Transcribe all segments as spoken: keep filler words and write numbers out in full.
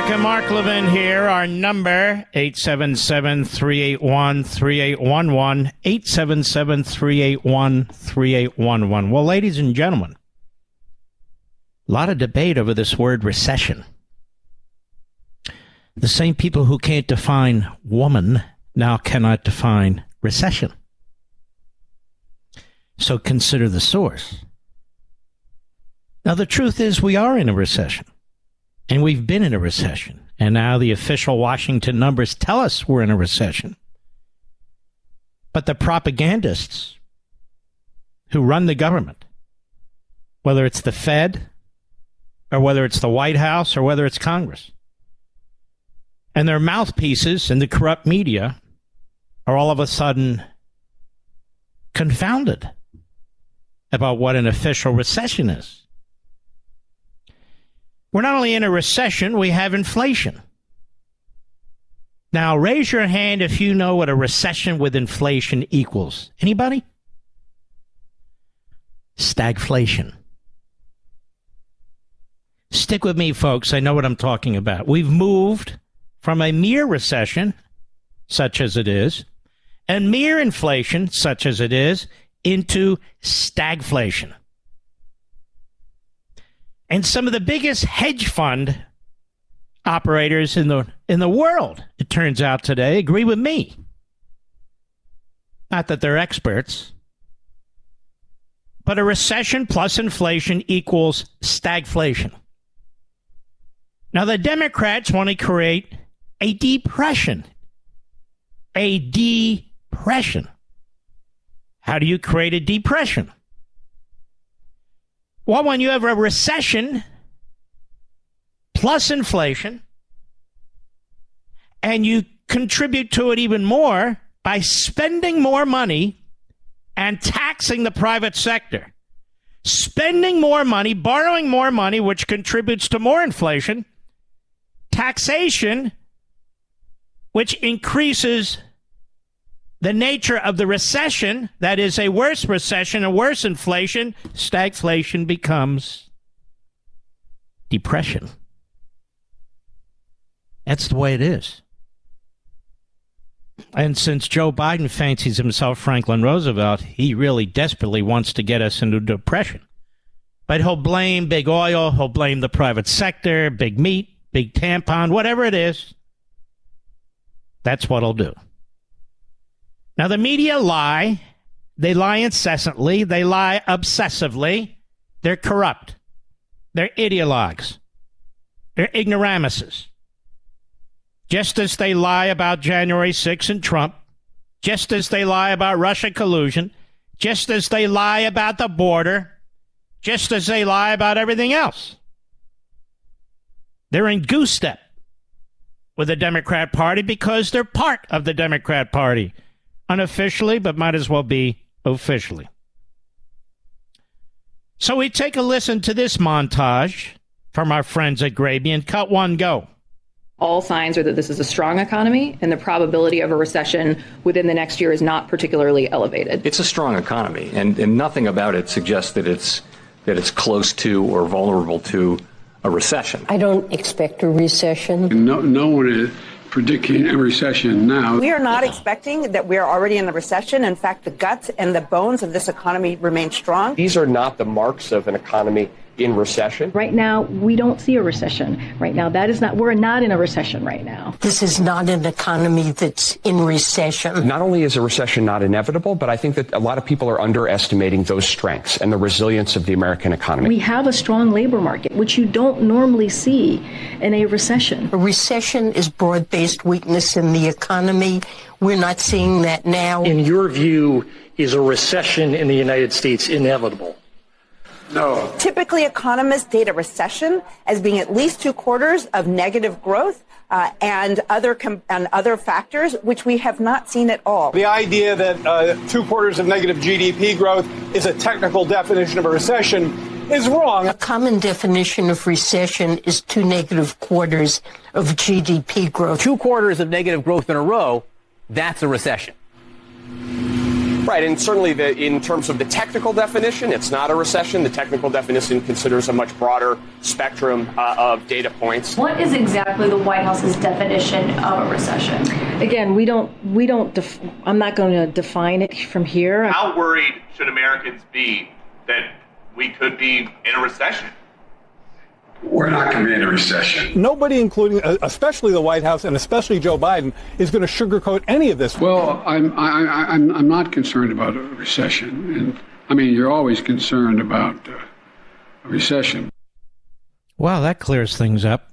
America. Mark Levin here. Our number, eight seven seven, three eight one, three eight one one, eight seven seven, three eight one, three eight one one. Well, ladies and gentlemen, a lot of debate over this word recession. The same people who can't define woman now cannot define recession. So consider the source. Now, the truth is we are in a recession. And we've been in a recession. And now the official Washington numbers tell us we're in a recession. But the propagandists who run the government, whether it's the Fed or whether it's the White House or whether it's Congress, and their mouthpieces in the corrupt media are all of a sudden confounded about what an official recession is. We're not only in a recession, we have inflation. Now, raise your hand if you know what a recession with inflation equals. Anybody? Stagflation. Stick with me, folks. I know what I'm talking about. We've moved from a mere recession, such as it is, and mere inflation, such as it is, into stagflation. And some of the biggest hedge fund operators in the in the world, it turns out today, agree with me. Not that they're experts. But a recession plus inflation equals stagflation. Now, the Democrats want to create a depression. A depression. How do you create a depression? Well, when you have a recession plus inflation, and you contribute to it even more by spending more money and taxing the private sector, spending more money, borrowing more money, which contributes to more inflation, taxation, which increases the nature of the recession, that is a worse recession, a worse inflation, stagflation becomes depression. That's the way it is. And since Joe Biden fancies himself Franklin Roosevelt, he really desperately wants to get us into depression. But he'll blame big oil, he'll blame the private sector, big meat, big tampon, whatever it is. That's what he'll do. Now, the media lie. They lie incessantly. They lie obsessively. They're corrupt. They're ideologues. They're ignoramuses. Just as they lie about January sixth and Trump, just as they lie about Russia collusion, just as they lie about the border, just as they lie about everything else. They're in goose step with the Democrat Party because they're part of the Democrat Party. Unofficially, but might as well be officially. So we take a listen to this montage from our friends at Grabien. Cut one, go. All signs are that this is a strong economy, and the probability of a recession within the next year is not particularly elevated. It's a strong economy, and, and nothing about it suggests that it's that it's close to or vulnerable to a recession. I don't expect a recession. No, no one is predicting a recession now. We are not expecting that we are already in the recession. In fact, the guts and the bones of this economy remain strong. These are not the marks of an economy in recession. Right now, we don't see a recession. Right now, that is not, we're not in a recession right now. This is not an economy that's in recession. Not only is a recession not inevitable, but I think that a lot of people are underestimating those strengths and the resilience of the American economy. We have a strong labor market, which you don't normally see in a recession. A recession is broad-based weakness in the economy. We're not seeing that now. In your view, is a recession in the United States inevitable? No. Typically, economists date a recession as being at least two quarters of negative growth uh, and other com- and other factors, which we have not seen at all. The idea that uh, two quarters of negative G D P growth is a technical definition of a recession is wrong. A common definition of recession is two negative quarters of G D P growth. Two quarters of negative growth in a row, that's a recession. Right, and certainly the, in terms of the technical definition, it's not a recession. The technical definition considers a much broader spectrum uh, of data points. What is exactly the White House's definition of a recession? Again, we don't, we don't, def- I'm not going to define it from here. How worried should Americans be that we could be in a recession? We're not going to be in a recession. Nobody, including especially the White House and especially Joe Biden, is going to sugarcoat any of this. Well, I'm I, I, I'm I'm not concerned about a recession, and I mean you're always concerned about uh, a recession. Well, that clears things up.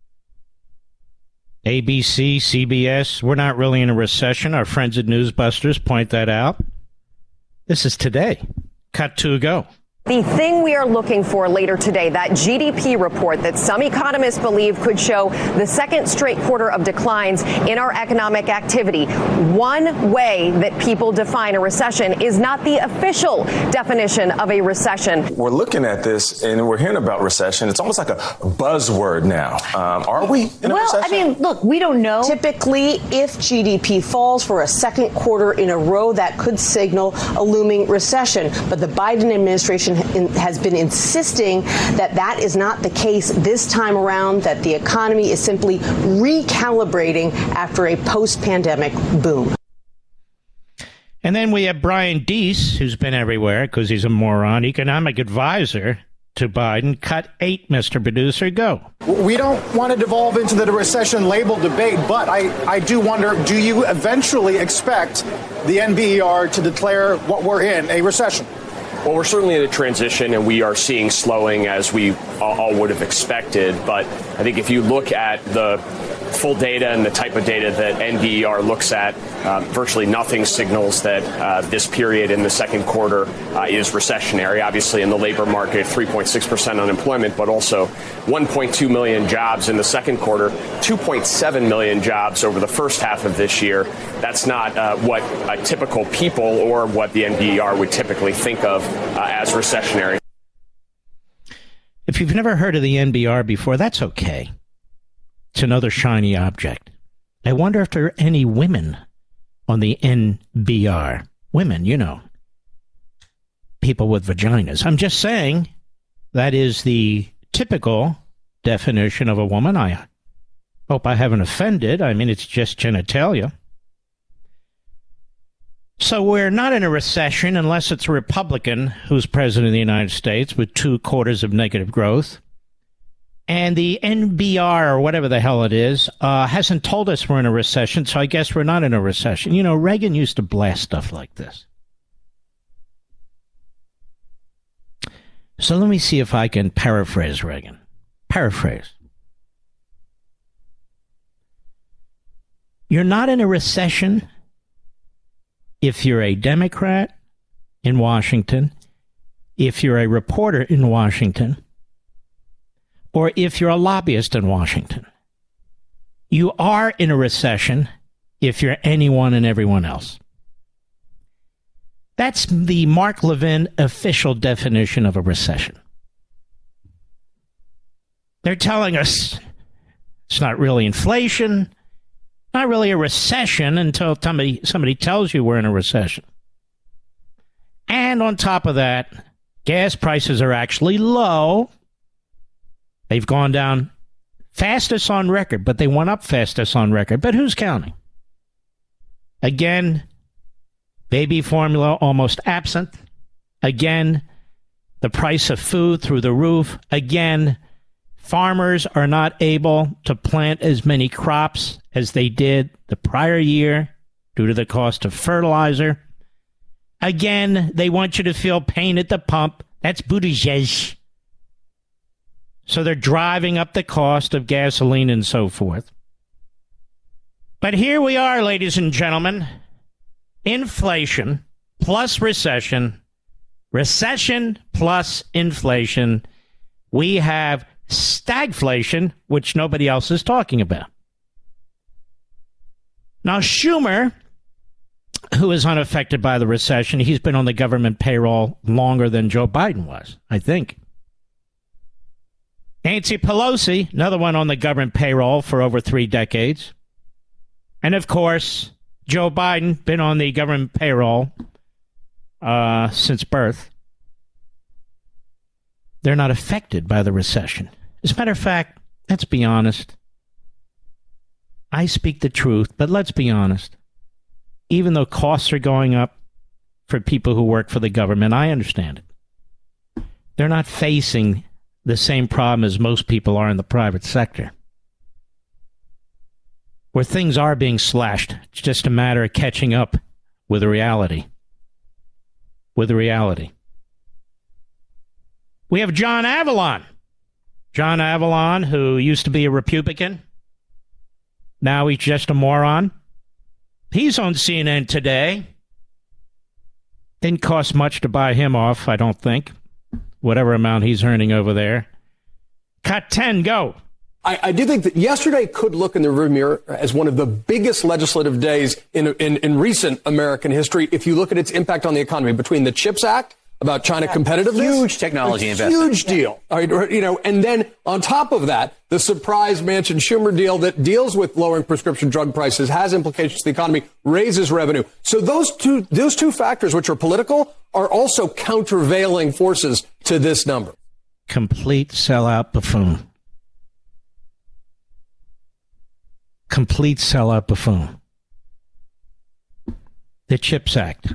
A B C, C B S, we're not really in a recession. Our friends at Newsbusters point that out. This is today. Cut to go. The thing we are looking for later today, that G D P report that some economists believe could show the second straight quarter of declines in our economic activity. One way that people define a recession is not the official definition of a recession. We're looking at this and we're hearing about recession. It's almost like a buzzword now. Um, are we in a well, recession? I mean, look, we don't know. Typically, if G D P falls for a second quarter in a row, that could signal a looming recession. But the Biden administration has been insisting that that is not the case this time around, that the economy is simply recalibrating after a post-pandemic boom. And then we have Brian Deese, who's been everywhere because he's a moron, economic advisor to Biden. Cut eight, Mister Producer, go. We don't want to devolve into the recession label debate, but I, I do wonder, do you eventually expect the N B E R to declare what we're in, a recession? Well, we're certainly in a transition, and we are seeing slowing as we all would have expected. But I think if you look at the full data and the type of data that N B E R looks at, uh, virtually nothing signals that uh, this period in the second quarter uh, is recessionary. Obviously, in the labor market, three point six percent unemployment, but also one point two million jobs in the second quarter, two point seven million jobs over the first half of this year. That's not uh, what uh, typical people or what the N B E R would typically think of uh, as recessionary. If you've never heard of the N B E R before, that's okay. It's another shiny object. I wonder if there are any women on the N B E R. Women, you know. People with vaginas. I'm just saying that is the typical definition of a woman. I hope I haven't offended. I mean, it's just genitalia. So we're not in a recession unless it's a Republican who's president of the United States with two quarters of negative growth. And the N B E R, or whatever the hell it is, uh, hasn't told us we're in a recession, so I guess we're not in a recession. You know, Reagan used to blast stuff like this. So let me see if I can paraphrase Reagan. Paraphrase. You're not in a recession if you're a Democrat in Washington, if you're a reporter in Washington, or if you're a lobbyist in Washington. You are in a recession if you're anyone and everyone else. That's the Mark Levin official definition of a recession. They're telling us it's not really inflation, not really a recession until somebody, somebody tells you we're in a recession. And on top of that, gas prices are actually low. They've gone down fastest on record, but they went up fastest on record. But who's counting? Again, baby formula almost absent. Again, the price of food through the roof. Again, farmers are not able to plant as many crops as they did the prior year due to the cost of fertilizer. Again, they want you to feel pain at the pump. That's Buttigieg. So they're driving up the cost of gasoline and so forth. But here we are, ladies and gentlemen. Inflation plus recession. Recession plus inflation. We have stagflation, which nobody else is talking about. Now, Schumer, who is unaffected by the recession, he's been on the government payroll longer than Joe Biden was, I think. Nancy Pelosi, another one on the government payroll for over three decades. And, of course, Joe Biden, been on the government payroll uh, since birth. They're not affected by the recession. As a matter of fact, let's be honest. I speak the truth, but let's be honest. Even though costs are going up for people who work for the government, I understand it. They're not facing the same problem as most people are in the private sector, where things are being slashed. It's just a matter of catching up with the reality. With the reality. We have John Avlon. John Avlon, who used to be a Republican. Now he's just a moron. He's on C N N today. Didn't cost much to buy him off, I don't think. Whatever amount he's earning over there. Cut ten, go. I, I do think that yesterday could look in the rearview mirror as one of the biggest legislative days in, in, in recent American history if you look at its impact on the economy. Between the CHIPS Act, about China yeah, competitiveness. Huge technology investment. Huge deal. All right, you know, and then on top of that, the surprise Manchin-Schumer deal that deals with lowering prescription drug prices, has implications to the economy, raises revenue. So those two, those two factors, which are political, are also countervailing forces to this number. Complete sellout buffoon. Complete sellout buffoon. The CHIPS Act.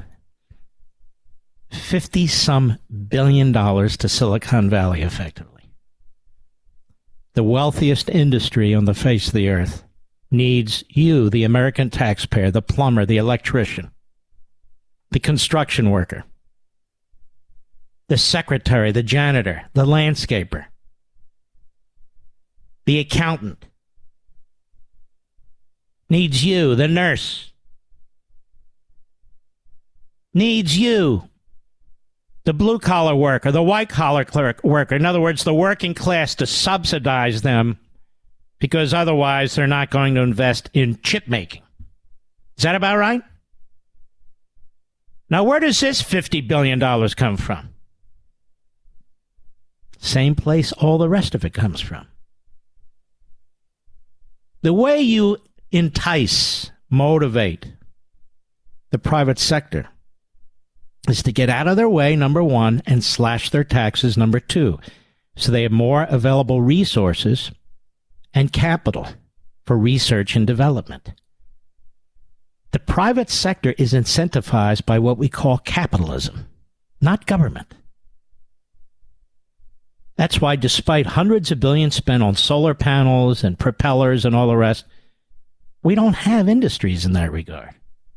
fifty-some billion dollars to Silicon Valley, effectively. The wealthiest industry on the face of the earth needs you, the American taxpayer, the plumber, the electrician, the construction worker, the secretary, the janitor, the landscaper, the accountant. Needs you, the nurse. Needs you, the blue-collar worker, the white-collar clerk worker. In other words, the working class, to subsidize them, because otherwise they're not going to invest in chip making. Is that about right? Now, where does this fifty billion dollars come from? Same place all the rest of it comes from. The way you entice, motivate the private sector is to get out of their way, number one, and slash their taxes, number two, so they have more available resources and capital for research and development. The private sector is incentivized by what we call capitalism, not government. That's why, despite hundreds of billions spent on solar panels and propellers and all the rest, we don't have industries in that regard.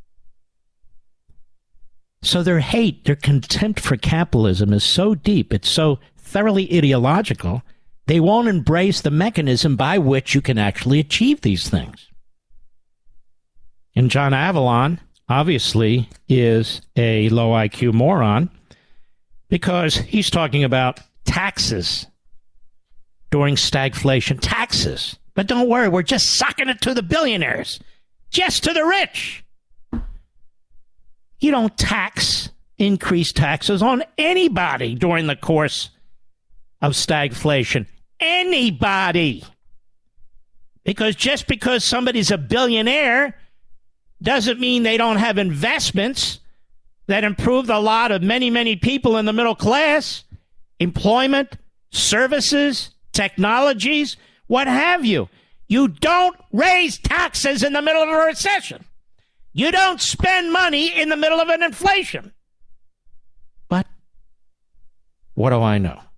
So their hate, their contempt for capitalism is so deep, it's so thoroughly ideological, they won't embrace the mechanism by which you can actually achieve these things. And John Avlon, obviously, is a low I Q moron because he's talking about taxes during stagflation. Taxes. But don't worry, we're just sucking it to the billionaires, just to the rich. You don't tax, increase taxes on anybody during the course of stagflation. Anybody. Because just because somebody's a billionaire doesn't mean they don't have investments that improve the lot of many, many people in the middle class. Employment, services, technologies, what have you. You don't raise taxes in the middle of a recession. You don't spend money in the middle of an inflation. But what do I know?